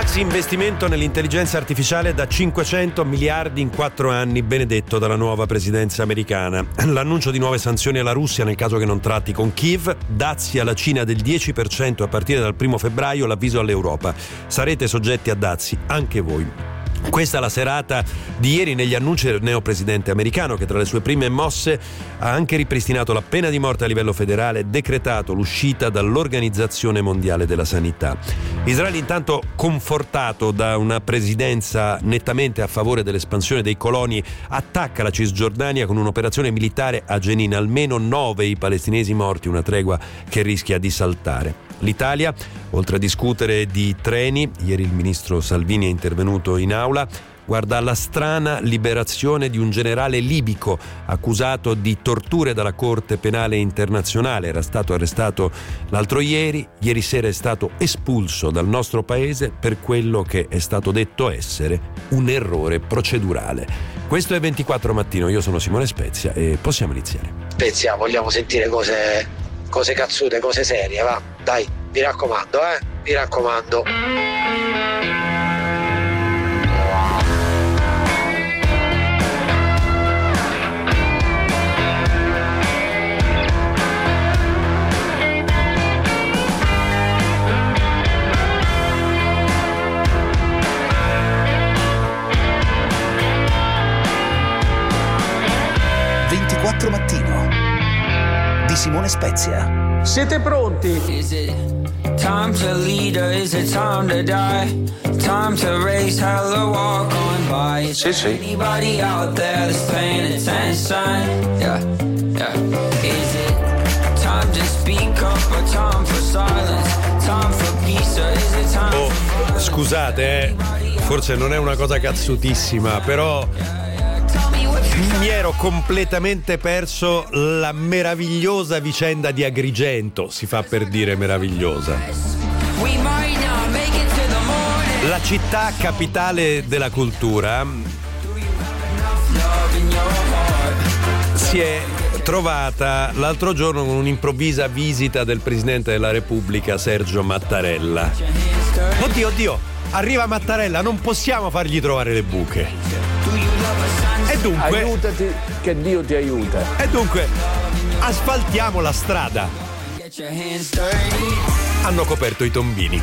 Maxi investimento nell'intelligenza artificiale da 500 miliardi in 4 anni, benedetto dalla nuova presidenza americana. L'annuncio di nuove sanzioni alla Russia nel caso che non tratti con Kiev, dazi alla Cina del 10% a partire dal 1 febbraio, l'avviso all'Europa. Sarete soggetti a dazi anche voi. Questa è la serata di ieri negli annunci del neopresidente americano, che tra le sue prime mosse ha anche ripristinato la pena di morte a livello federale e decretato l'uscita dall'Organizzazione Mondiale della Sanità. Israele, intanto, confortato da una presidenza nettamente a favore dell'espansione dei coloni, attacca la Cisgiordania con un'operazione militare a Jenin. Almeno 9 i palestinesi morti, una tregua che rischia di saltare. L'Italia, oltre a discutere di treni, ieri il ministro Salvini è intervenuto in aula, guarda alla strana liberazione di un generale libico accusato di torture dalla Corte Penale Internazionale. Era stato arrestato l'altro ieri sera è stato espulso dal nostro paese per quello che è stato detto essere un errore procedurale. Questo è 24 Mattino, io sono Simone Spezia e possiamo iniziare. Spezia, vogliamo sentire cose cazzute, cose serie, va, dai, mi raccomando, mi raccomando. Mattino di Simone Spezia. Siete pronti? Is it time to lead or is it time to die? Time to raise hell or walk on by? Is there anybody out there that's paying attention? Yeah. Is it time to speak up or time for silence? Time for peace or is it time for... Scusate, forse non è una cosa cazzutissima, però mi ero completamente perso la meravigliosa vicenda di Agrigento, si fa per dire meravigliosa. La città capitale della cultura si è trovata l'altro giorno con un'improvvisa visita del Presidente della Repubblica Sergio Mattarella. Oddio, arriva Mattarella, non possiamo fargli trovare le buche. E dunque, aiutati che Dio ti aiuta. E dunque asfaltiamo la strada. Hanno coperto i tombini.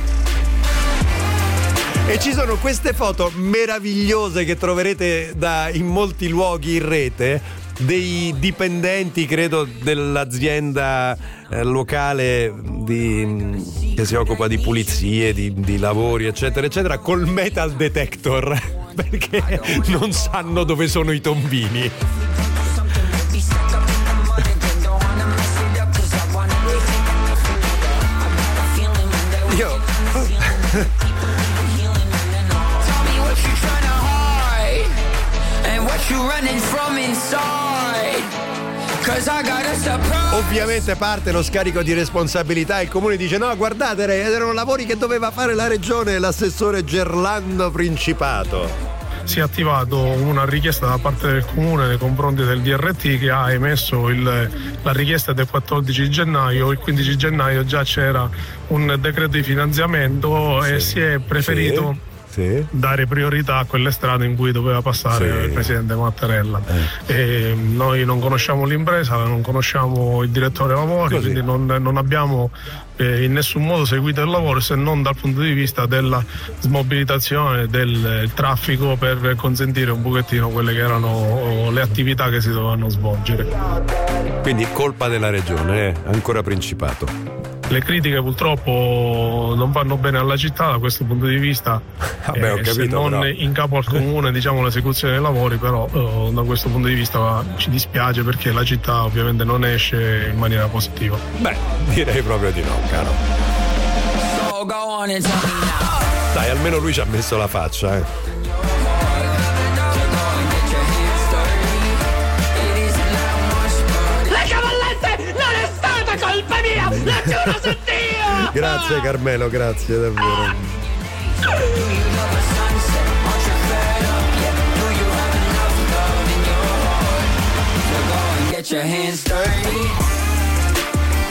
E ci sono queste foto meravigliose che troverete in molti luoghi in rete, dei dipendenti, credo, dell'azienda locale che si occupa di pulizie, di lavori, eccetera, eccetera, col metal detector, perché non sanno dove sono i tombini. Io ovviamente parte lo scarico di responsabilità. Il comune dice: no, guardate, erano lavori che doveva fare la regione e l'assessore Gerlando Principato. Si è attivato una richiesta da parte del comune nei confronti del DRT, che ha emesso la richiesta del 14 gennaio. Il 15 gennaio già c'era un decreto di finanziamento e si è preferito dare priorità a quelle strade in cui doveva passare il presidente Mattarella. E noi non conosciamo l'impresa, non conosciamo il direttore lavori, quindi non abbiamo in nessun modo seguito il lavoro, se non dal punto di vista della smobilitazione del traffico, per consentire un pochettino quelle che erano le attività che si dovevano svolgere. Quindi colpa della regione, ancora Principato. Le critiche purtroppo non vanno bene alla città da questo punto di vista. Vabbè, ho capito, se non però in capo al comune, diciamo, l'esecuzione dei lavori, però da questo punto di vista ci dispiace, perché la città ovviamente non esce in maniera positiva. Beh, direi proprio di no, caro. Dai, almeno lui ci ha messo la faccia, colpa mia, la giuro su Dio! Grazie Carmelo, grazie davvero.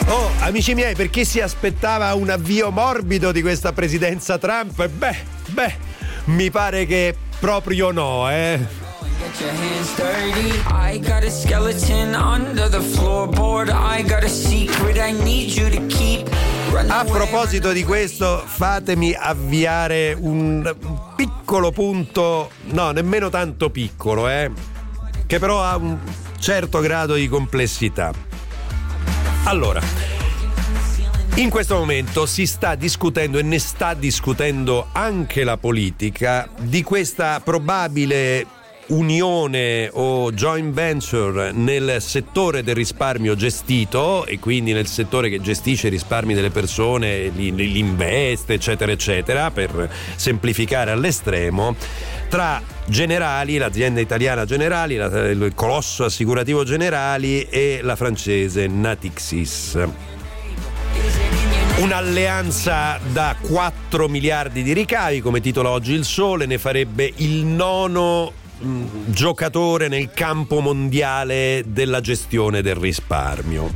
Oh, amici miei, per chi si aspettava un avvio morbido di questa presidenza Trump, beh, mi pare che proprio no, Get your hands dirty. I got a skeleton under the floorboard. I got a secret I need you to keep. A proposito di questo, fatemi avviare un piccolo punto, no, nemmeno tanto piccolo, che però ha un certo grado di complessità. Allora, in questo momento si sta discutendo, e ne sta discutendo anche la politica, di questa probabile unione o joint venture nel settore del risparmio gestito, e quindi nel settore che gestisce i risparmi delle persone, li investe, eccetera eccetera, per semplificare all'estremo, tra Generali, l'azienda italiana Generali, il colosso assicurativo Generali, e la francese Natixis. Un'alleanza da 4 miliardi di ricavi, come titola oggi Il Sole, ne farebbe il nono giocatore nel campo mondiale della gestione del risparmio.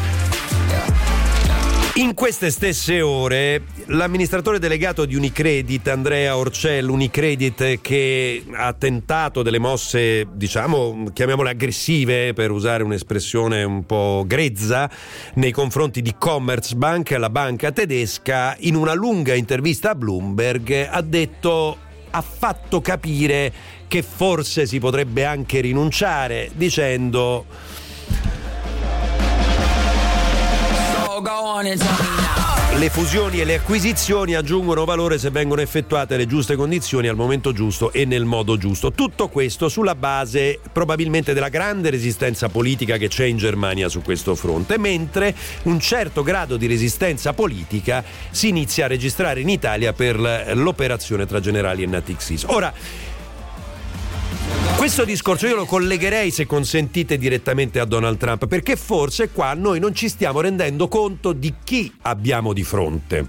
In queste stesse ore l'amministratore delegato di Unicredit, Andrea Orcel, Unicredit, che ha tentato delle mosse, diciamo, chiamiamole aggressive, per usare un'espressione un po' grezza, nei confronti di Commerzbank, la banca tedesca, in una lunga intervista a Bloomberg ha fatto capire che forse si potrebbe anche rinunciare, dicendo: le fusioni e le acquisizioni aggiungono valore se vengono effettuate alle giuste condizioni, al momento giusto e nel modo giusto. Tutto questo sulla base probabilmente della grande resistenza politica che c'è in Germania su questo fronte, mentre un certo grado di resistenza politica si inizia a registrare in Italia per l'operazione tra Generali e Natixis. Ora, questo discorso io lo collegherei, se consentite, direttamente a Donald Trump, perché forse qua noi non ci stiamo rendendo conto di chi abbiamo di fronte.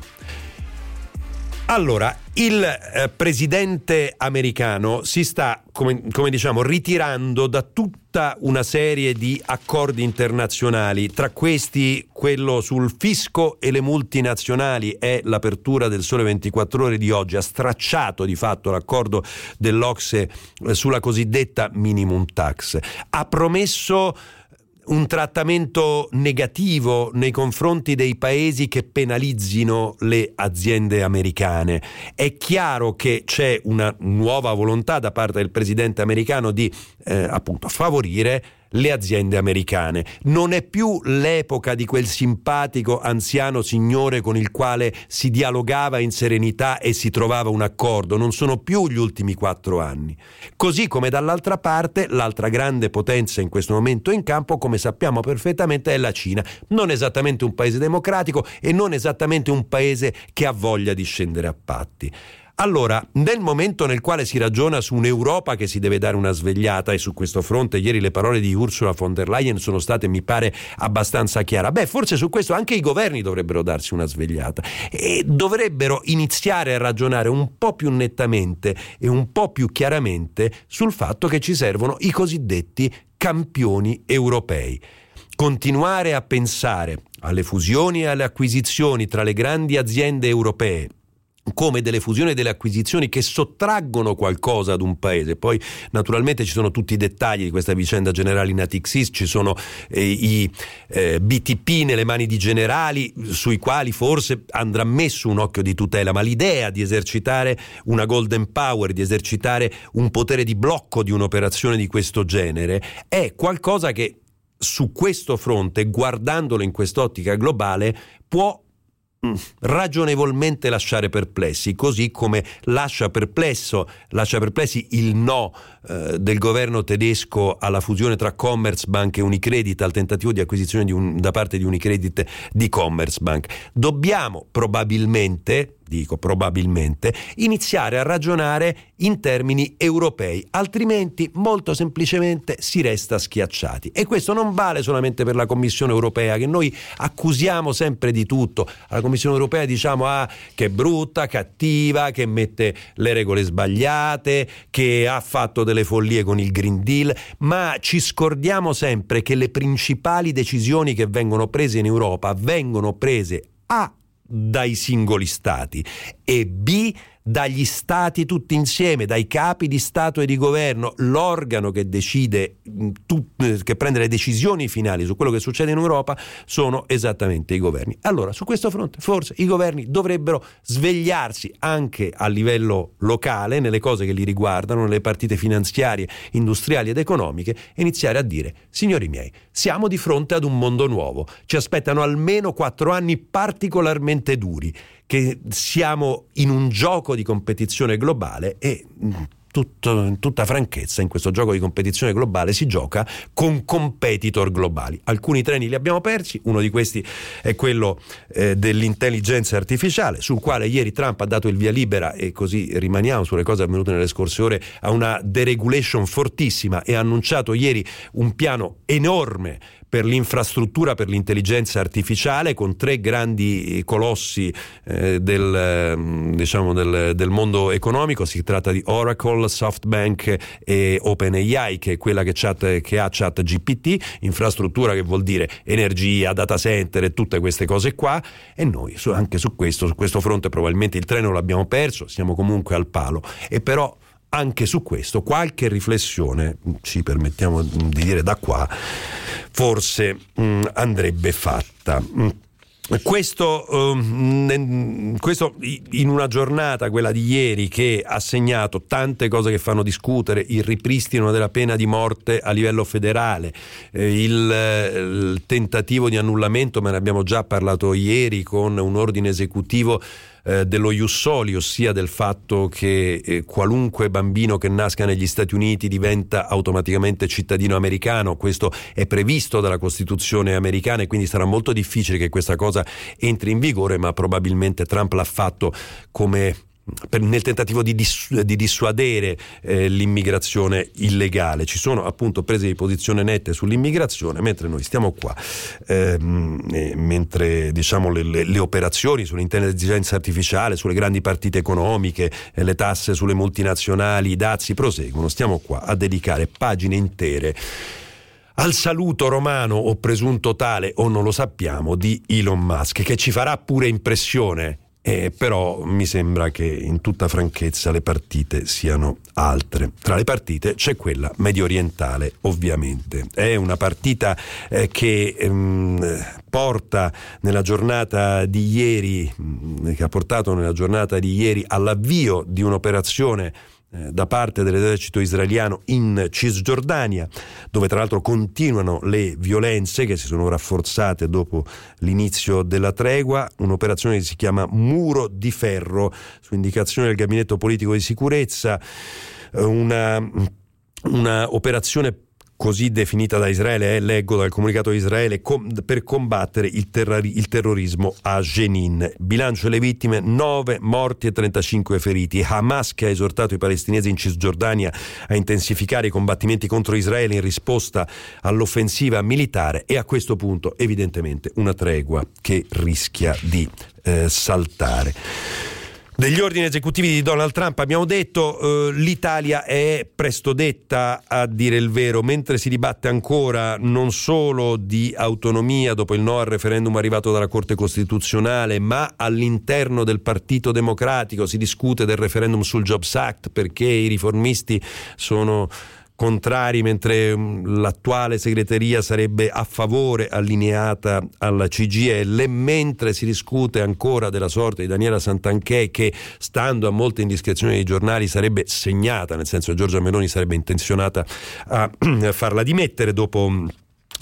Allora, il presidente americano si sta, come diciamo, ritirando da tutta una serie di accordi internazionali. Tra questi, quello sul fisco e le multinazionali è l'apertura del Sole 24 Ore di oggi. Ha stracciato di fatto l'accordo dell'OCSE sulla cosiddetta minimum tax. Ha promesso un trattamento negativo nei confronti dei paesi che penalizzino le aziende americane. È chiaro che c'è una nuova volontà da parte del presidente americano di appunto favorire le aziende americane. Non è più l'epoca di quel simpatico anziano signore con il quale si dialogava in serenità e si trovava un accordo. Non sono più gli ultimi 4 anni. Così come dall'altra parte l'altra grande potenza in questo momento in campo, come sappiamo perfettamente, è la Cina. Non esattamente un paese democratico e non esattamente un paese che ha voglia di scendere a patti. Allora, nel momento nel quale si ragiona su un'Europa che si deve dare una svegliata, e su questo fronte ieri le parole di Ursula von der Leyen sono state, mi pare, abbastanza chiare, forse su questo anche i governi dovrebbero darsi una svegliata e dovrebbero iniziare a ragionare un po' più nettamente e un po' più chiaramente sul fatto che ci servono i cosiddetti campioni europei. Continuare a pensare alle fusioni e alle acquisizioni tra le grandi aziende europee come delle fusioni e delle acquisizioni che sottraggono qualcosa ad un paese. Poi naturalmente ci sono tutti i dettagli di questa vicenda Generali Natixis, ci sono i BTP nelle mani di Generali, sui quali forse andrà messo un occhio di tutela, ma l'idea di esercitare una golden power, di esercitare un potere di blocco di un'operazione di questo genere, è qualcosa che su questo fronte, guardandolo in quest'ottica globale, può ragionevolmente lasciare perplessi, così come lascia perplessi il no del governo tedesco alla fusione tra Commerzbank e Unicredit, al tentativo di acquisizione da parte di Unicredit di Commerzbank. Dobbiamo probabilmente, dico probabilmente, iniziare a ragionare in termini europei, altrimenti molto semplicemente si resta schiacciati. E questo non vale solamente per la Commissione europea, che noi accusiamo sempre di tutto. Alla Commissione europea diciamo che è brutta, cattiva, che mette le regole sbagliate, che ha fatto delle follie con il Green Deal, ma ci scordiamo sempre che le principali decisioni che vengono prese in Europa vengono prese dai singoli stati e B dagli stati tutti insieme, dai capi di Stato e di governo. L'organo che decide, che prende le decisioni finali su quello che succede in Europa sono esattamente i governi. Allora, su questo fronte forse i governi dovrebbero svegliarsi anche a livello locale, nelle cose che li riguardano, nelle partite finanziarie, industriali ed economiche, e iniziare a dire: signori miei, siamo di fronte ad un mondo nuovo, ci aspettano almeno 4 anni particolarmente duri, che siamo in un gioco di competizione globale e in tutta franchezza in questo gioco di competizione globale si gioca con competitor globali. Alcuni treni li abbiamo persi, uno di questi è quello dell'intelligenza artificiale, sul quale ieri Trump ha dato il via libera, e così rimaniamo sulle cose avvenute nelle scorse ore, a una deregulation fortissima, e ha annunciato ieri un piano enorme per l'infrastruttura per l'intelligenza artificiale, con 3 grandi colossi del mondo economico. Si tratta di Oracle, SoftBank e OpenAI, che è quella che ha ChatGPT, infrastruttura che vuol dire energia, data center e tutte queste cose qua. E noi anche su questo fronte probabilmente il treno l'abbiamo perso, siamo comunque al palo, e però anche su questo qualche riflessione, ci permettiamo di dire da qua, forse andrebbe fatta. Questo in una giornata, quella di ieri, che ha segnato tante cose che fanno discutere: il ripristino della pena di morte a livello federale, il tentativo di annullamento, ma ne abbiamo già parlato ieri, con un ordine esecutivo dello ius soli, ossia del fatto che qualunque bambino che nasca negli Stati Uniti diventa automaticamente cittadino americano. Questo è previsto dalla Costituzione americana e quindi sarà molto difficile che questa cosa entri in vigore, ma probabilmente Trump l'ha fatto nel tentativo di dissuadere l'immigrazione illegale. Ci sono appunto prese di posizione nette sull'immigrazione, mentre noi stiamo qua, mentre diciamo le operazioni sull'intelligenza artificiale, sulle grandi partite economiche, le tasse sulle multinazionali, i dazi proseguono. Stiamo qua a dedicare pagine intere al saluto romano, o presunto tale, o non lo sappiamo, di Elon Musk, che ci farà pure impressione. Però mi sembra che in tutta franchezza le partite siano altre. Tra le partite c'è quella medio orientale, ovviamente. È una partita che porta nella giornata di ieri, che ha portato nella giornata di ieri all'avvio di un'operazione da parte dell'esercito israeliano in Cisgiordania, dove tra l'altro continuano le violenze che si sono rafforzate dopo l'inizio della tregua. Un'operazione che si chiama Muro di Ferro, su indicazione del gabinetto politico di sicurezza, una operazione così definita da Israele, leggo dal comunicato di Israele, per combattere il terrorismo a Jenin. Bilancio delle vittime: 9 morti e 35 feriti. Hamas, che ha esortato i palestinesi in Cisgiordania a intensificare i combattimenti contro Israele in risposta all'offensiva militare, e a questo punto evidentemente una tregua che rischia di saltare. Degli ordini esecutivi di Donald Trump abbiamo detto, l'Italia è presto detta, a dire il vero, mentre si dibatte ancora non solo di autonomia dopo il no al referendum arrivato dalla Corte Costituzionale, ma all'interno del Partito Democratico si discute del referendum sul Jobs Act, perché i riformisti sono contrari, mentre l'attuale segreteria sarebbe a favore, allineata alla CGIL, mentre si discute ancora della sorte di Daniela Santanchè, che, stando a molte indiscrezioni dei giornali, sarebbe segnata, nel senso che Giorgia Meloni sarebbe intenzionata a farla dimettere dopo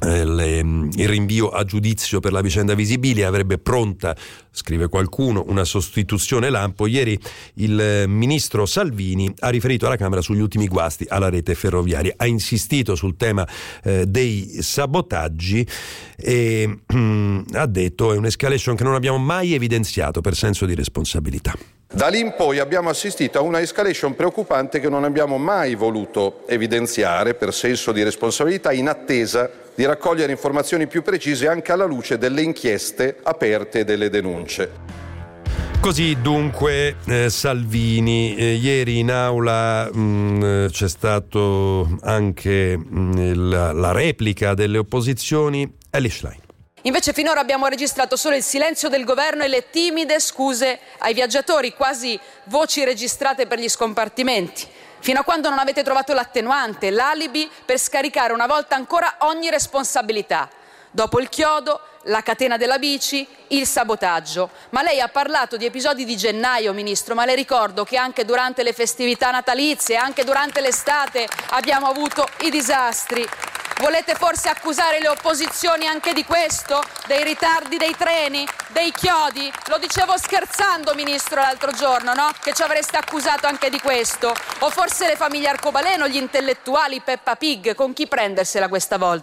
il rinvio a giudizio per la vicenda Visibilia, avrebbe pronta, scrive qualcuno, una sostituzione lampo. Ieri il ministro Salvini ha riferito alla Camera sugli ultimi guasti alla rete ferroviaria, ha insistito sul tema dei sabotaggi e ha detto è un'escalation che non abbiamo mai evidenziato per senso di responsabilità. Da lì in poi abbiamo assistito a una escalation preoccupante che non abbiamo mai voluto evidenziare per senso di responsabilità, in attesa di raccogliere informazioni più precise anche alla luce delle inchieste aperte e delle denunce. Così dunque Salvini. Ieri in aula c'è stato anche la replica delle opposizioni. Elly Schlein. Invece finora abbiamo registrato solo il silenzio del governo e le timide scuse ai viaggiatori, quasi voci registrate per gli scompartimenti. Fino a quando non avete trovato l'attenuante, l'alibi per scaricare una volta ancora ogni responsabilità. Dopo il chiodo, la catena della bici, il sabotaggio. Ma lei ha parlato di episodi di gennaio, Ministro, ma le ricordo che anche durante le festività natalizie, anche durante l'estate abbiamo avuto i disastri. Volete forse accusare le opposizioni anche di questo? Dei ritardi dei treni? Dei chiodi? Lo dicevo scherzando, Ministro, l'altro giorno, no? Che ci avreste accusato anche di questo? O forse le famiglie Arcobaleno, gli intellettuali, Peppa Pig? Con chi prendersela questa volta?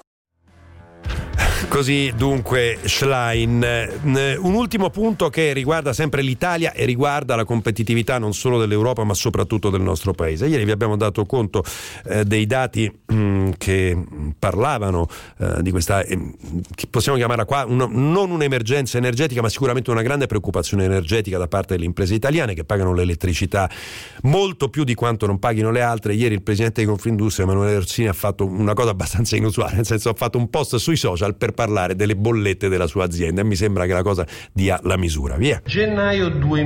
Così dunque Schlein. Un ultimo punto che riguarda sempre l'Italia e riguarda la competitività non solo dell'Europa ma soprattutto del nostro paese. Ieri vi abbiamo dato conto dei dati che parlavano di questa che possiamo chiamare qua non un'emergenza energetica ma sicuramente una grande preoccupazione energetica da parte delle imprese italiane che pagano l'elettricità molto più di quanto non paghino le altre. Ieri il presidente di Confindustria Emanuele Orsini ha fatto una cosa abbastanza inusuale, nel senso ha fatto un post sui social per parlare delle bollette della sua azienda e mi sembra che la cosa dia la misura. Via. Gennaio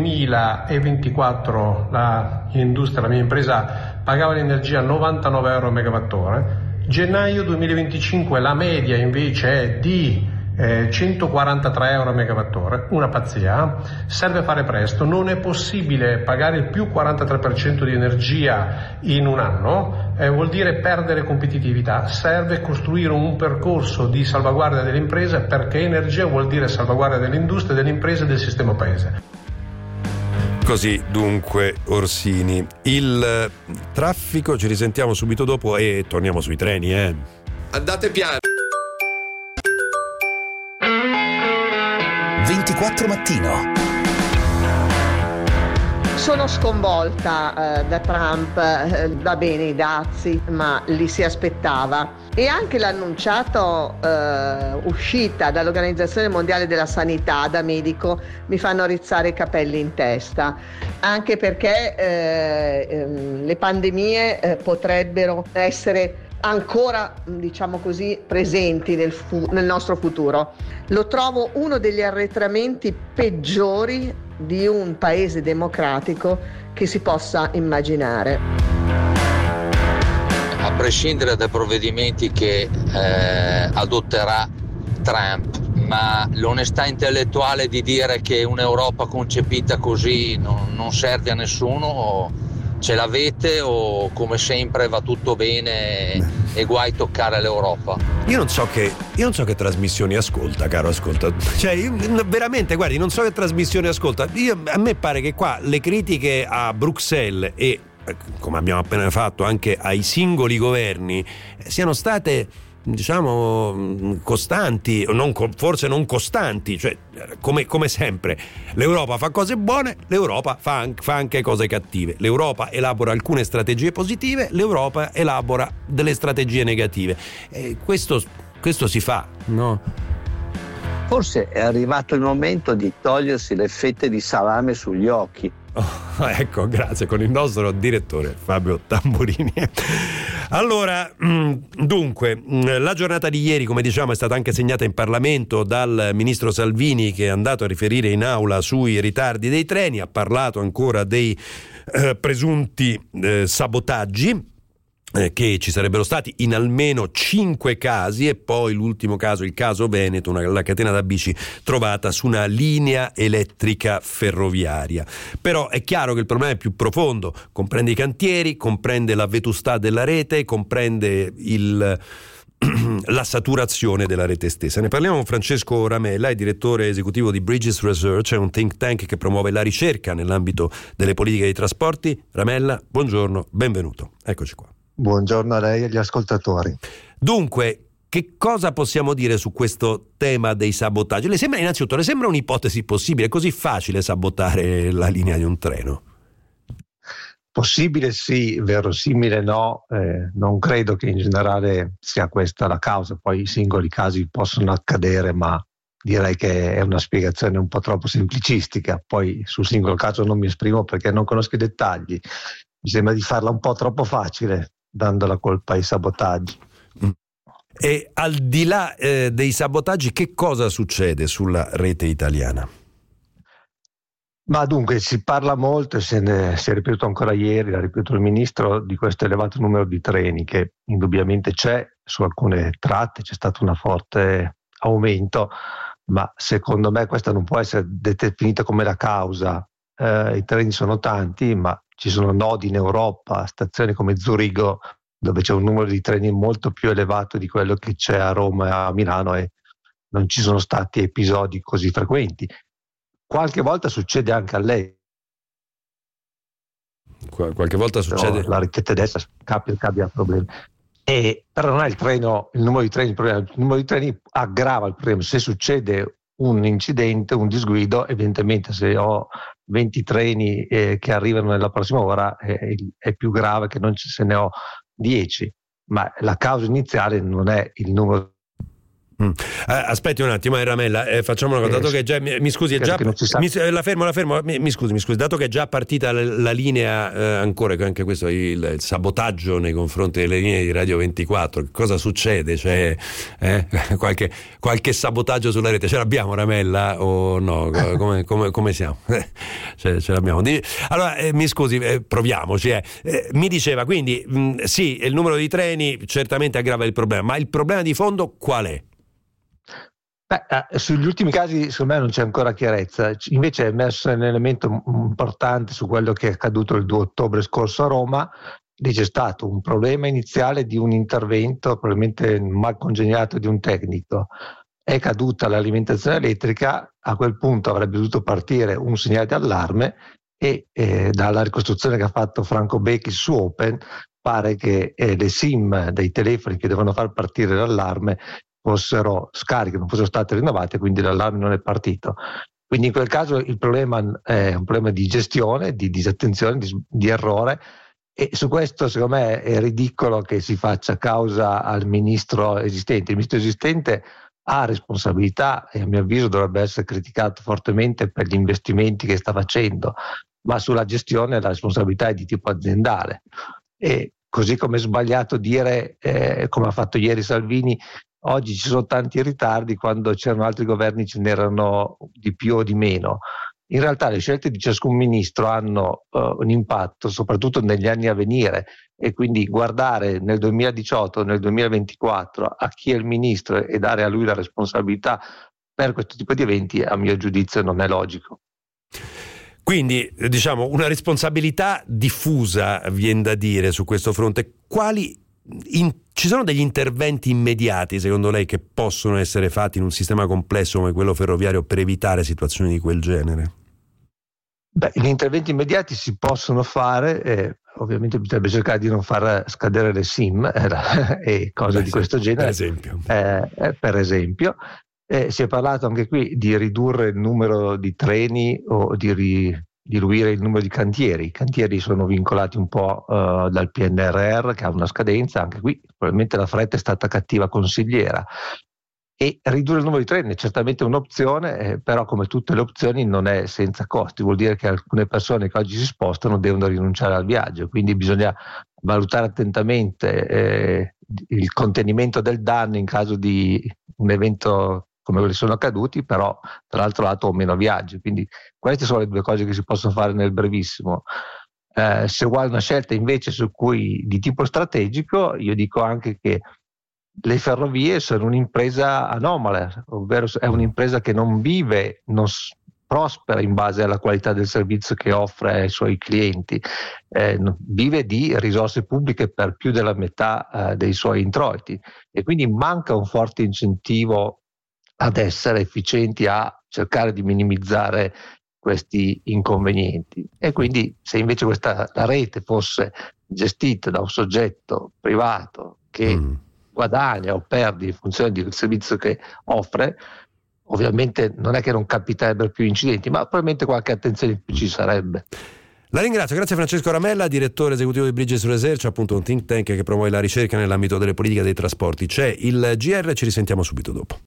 2024 l'industria, la mia impresa, pagava l'energia a 99 euro a megawattora. Gennaio 2025 la media invece è di 143 euro a megawattora, una pazzia. Serve fare presto, non è possibile pagare il più 43% di energia in un anno, vuol dire perdere competitività. Serve costruire un percorso di salvaguardia delle imprese, perché energia vuol dire salvaguardia dell'industria, delle imprese e del sistema paese. Così dunque Orsini. Il traffico, ci risentiamo subito dopo e torniamo sui treni. Andate piano. 24 Mattino. Sono sconvolta da Trump, va bene i dazi, ma li si aspettava. E anche l'annunciato uscita dall'Organizzazione Mondiale della Sanità da medico mi fanno rizzare i capelli in testa, anche perché le pandemie potrebbero essere ancora, diciamo così, presenti nel nostro futuro. Lo trovo uno degli arretramenti peggiori di un paese democratico che si possa immaginare. A prescindere dai provvedimenti che adotterà Trump, ma l'onestà intellettuale di dire che un'Europa concepita così non serve a nessuno, ce l'avete o come sempre va tutto bene e guai toccare l'Europa? Io non so che trasmissioni ascolta, caro ascolta. Cioè, veramente, guardi, non so che trasmissioni ascolta. A me pare che qua le critiche a Bruxelles e, come abbiamo appena fatto, anche ai singoli governi siano state, diciamo, costanti, forse non costanti, cioè come sempre l'Europa fa cose buone, l'Europa fa anche cose cattive, l'Europa elabora alcune strategie positive, l'Europa elabora delle strategie negative e questo si fa, no? Forse è arrivato il momento di togliersi le fette di salame sugli occhi. Oh, ecco, grazie, con il nostro direttore Fabio Tamburini. Allora, dunque, la giornata di ieri, come diciamo, è stata anche segnata in Parlamento dal ministro Salvini, che è andato a riferire in aula sui ritardi dei treni, ha parlato ancora dei presunti sabotaggi che ci sarebbero stati in almeno 5 casi e poi l'ultimo caso, il caso Veneto, la catena da bici trovata su una linea elettrica ferroviaria. Però è chiaro che il problema è più profondo, comprende i cantieri, comprende la vetustà della rete, comprende la saturazione della rete stessa. Ne parliamo con Francesco Ramella, è direttore esecutivo di Bridges Research, è un think tank che promuove la ricerca nell'ambito delle politiche dei trasporti. Ramella, buongiorno, benvenuto. Eccoci qua. Buongiorno a lei e agli ascoltatori. Dunque, che cosa possiamo dire su questo tema dei sabotaggi? Le sembra un'ipotesi possibile? È così facile sabotare la linea di un treno? Possibile sì, verosimile no. Non credo che in generale sia questa la causa. Poi i singoli casi possono accadere, ma direi che è una spiegazione un po' troppo semplicistica. Poi sul singolo caso non mi esprimo perché non conosco i dettagli. Mi sembra di farla un po' troppo facile, dando la colpa ai sabotaggi. E al di là dei sabotaggi, che cosa succede sulla rete italiana? Ma dunque si parla molto, e si è ripetuto ancora ieri, l'ha ripetuto il ministro, di questo elevato numero di treni che indubbiamente c'è, su alcune tratte c'è stato un forte aumento, ma secondo me questa non può essere definita come la causa. I treni sono tanti, ma ci sono nodi in Europa, stazioni come Zurigo, dove c'è un numero di treni molto più elevato di quello che c'è a Roma e a Milano, e non ci sono stati episodi così frequenti. Qualche volta succede anche a lei. Qualche volta succede. La rete tedesca capita che abbia problemi. Però non è il numero di treni il problema. Il numero di treni aggrava il problema. Se succede un incidente, un disguido, evidentemente se ho 20 treni che arrivano nella prossima ora è più grave che non se ne ho 10, ma la causa iniziale non è il numero. Aspetti un attimo, Ramella, facciamo una cosa, dato che già mi scusi, è già la fermo, mi scusi, dato che è già partita la linea, ancora anche questo il sabotaggio nei confronti delle linee di Radio 24, che cosa succede? C'è qualche sabotaggio sulla rete? Ce l'abbiamo, Ramella, o no? Come siamo? Ce l'abbiamo. Allora, mi scusi, proviamoci. Mi diceva, quindi sì, il numero di treni certamente aggrava il problema, ma il problema di fondo qual è? Sugli ultimi casi secondo me non c'è ancora chiarezza, invece è emerso un elemento importante su quello che è accaduto il 2 ottobre scorso a Roma. Lì c'è stato un problema iniziale di un intervento probabilmente mal congegnato di un tecnico, è caduta l'alimentazione elettrica, a quel punto avrebbe dovuto partire un segnale d'allarme e dalla ricostruzione che ha fatto Franco Becchi su Open pare che le SIM dei telefoni che devono far partire l'allarme fossero scariche, non fossero state rinnovate, quindi l'allarme non è partito. Quindi in quel caso il problema è un problema di gestione, di disattenzione, di errore, e su questo secondo me è ridicolo che si faccia causa al ministro esistente. Il ministro esistente ha responsabilità e a mio avviso dovrebbe essere criticato fortemente per gli investimenti che sta facendo, ma sulla gestione la responsabilità è di tipo aziendale. E così come è sbagliato dire, come ha fatto ieri Salvini, oggi ci sono tanti ritardi, quando c'erano altri governi ce n'erano di più o di meno. In realtà le scelte di ciascun ministro hanno un impatto soprattutto negli anni a venire, e quindi guardare nel 2018, nel 2024 a chi è il ministro e dare a lui la responsabilità per questo tipo di eventi, a mio giudizio non è logico. Quindi diciamo una responsabilità diffusa, viene da dire, su questo fronte. Ci sono degli interventi immediati, secondo lei, che possono essere fatti in un sistema complesso come quello ferroviario per evitare situazioni di quel genere? Gli interventi immediati si possono fare, ovviamente bisognerebbe cercare di non far scadere le SIM e cose di questo genere. Per esempio. Si è parlato anche qui di ridurre il numero di treni o di diluire il numero di cantieri. I cantieri sono vincolati un po' dal PNRR, che ha una scadenza. Anche qui probabilmente la fretta è stata cattiva consigliera, e ridurre il numero di treni è certamente un'opzione, però come tutte le opzioni non è senza costi. Vuol dire che alcune persone che oggi si spostano devono rinunciare al viaggio, quindi bisogna valutare attentamente il contenimento del danno in caso di un evento come quelli sono accaduti, però dall'altro lato ho meno viaggi. Quindi queste sono le due cose che si possono fare nel brevissimo. Se vuole una scelta invece di tipo strategico, io dico anche che le ferrovie sono un'impresa anomala, ovvero è un'impresa che non vive prospera in base alla qualità del servizio che offre ai suoi clienti, vive di risorse pubbliche per più della metà dei suoi introiti, e quindi manca un forte incentivo ad essere efficienti, a cercare di minimizzare questi inconvenienti. E quindi se invece la rete fosse gestita da un soggetto privato che guadagna o perde in funzione del servizio che offre, ovviamente non è che non capiterebbero più incidenti, ma probabilmente qualche attenzione in più ci sarebbe. La ringrazio, grazie Francesco Ramella, direttore esecutivo di Bridges Research, appunto un think tank che promuove la ricerca nell'ambito delle politiche dei trasporti. C'è il GR, ci risentiamo subito dopo.